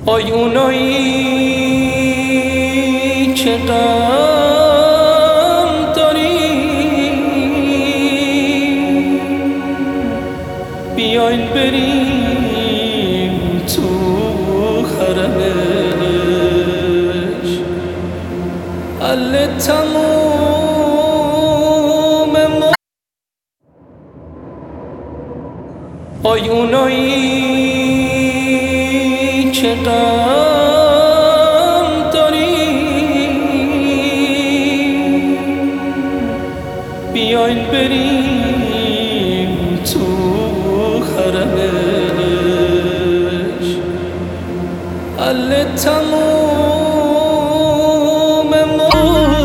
آی اونایی که غم داری، بیاین بریم تو حرمش، حل تموم ما. آی اونایی که غم داری، بیاین بریم تو حرمش، حل تموم ما.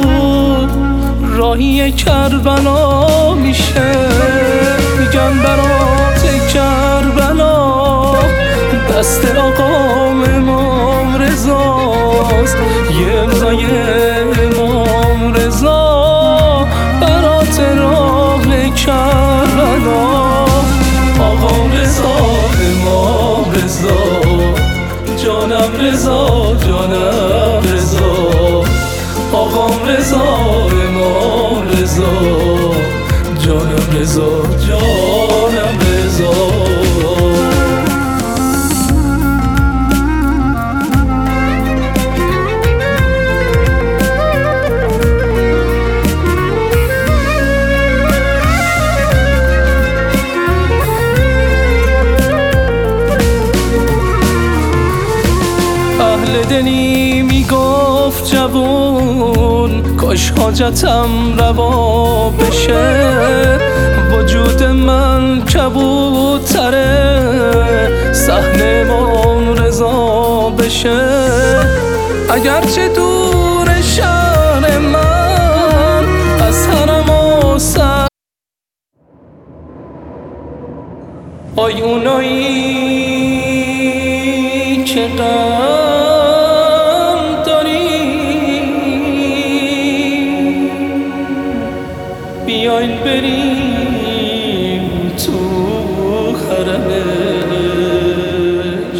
راهی کربلا میشه، میگن برات کربلا، دست آقا امام رضاست، یه امضای امام رضا برات راه کربلا. آقا رضا امام رضا، جانم رضا جانم رضا، آقا رضا امام رضا، جانم رضا جانم رضا. اهل دلی میگفت جوون، کاش حاجتم روا بشه، وجود من کبوتره، صحن امام رضا بشه. اگرچه دور شهر من از حرم و سر، آی اونایی که غم داری، بیاین بریم تو حرمش،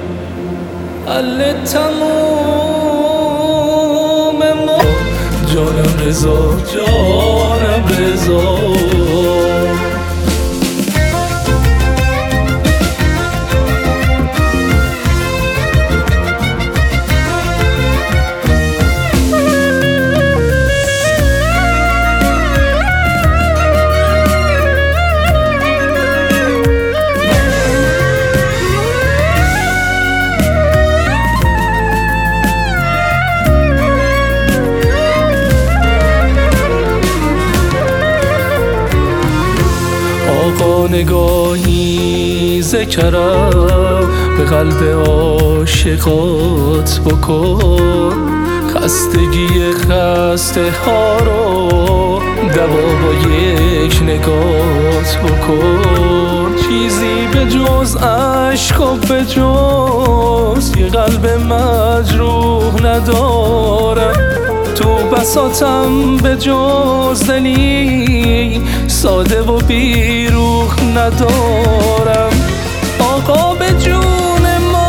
حل تموم ما. جانم رضا جانم رضا. آقا نگاهی ذکرم به قلب عاشقات بکن، خستگی خسته ها رو دوا با یک نگات بکن. چیزی به جز عشق و به جز یه قلب مجروح ندارم، تو بساطم به جز دلی ساده و بیروح ندارم. آقا به جون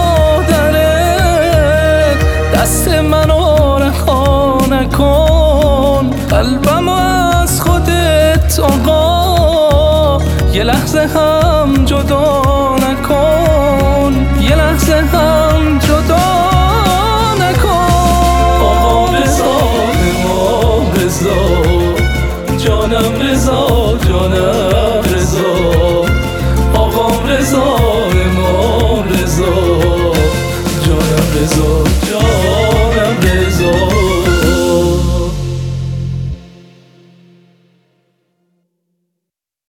مادرت دست منو رها نکن، قلبم از خودت آقا یه لحظه هم جدا نکن، یه لحظه هم جدا نکن. آقا رضا امام رضا، جانم رضا جانم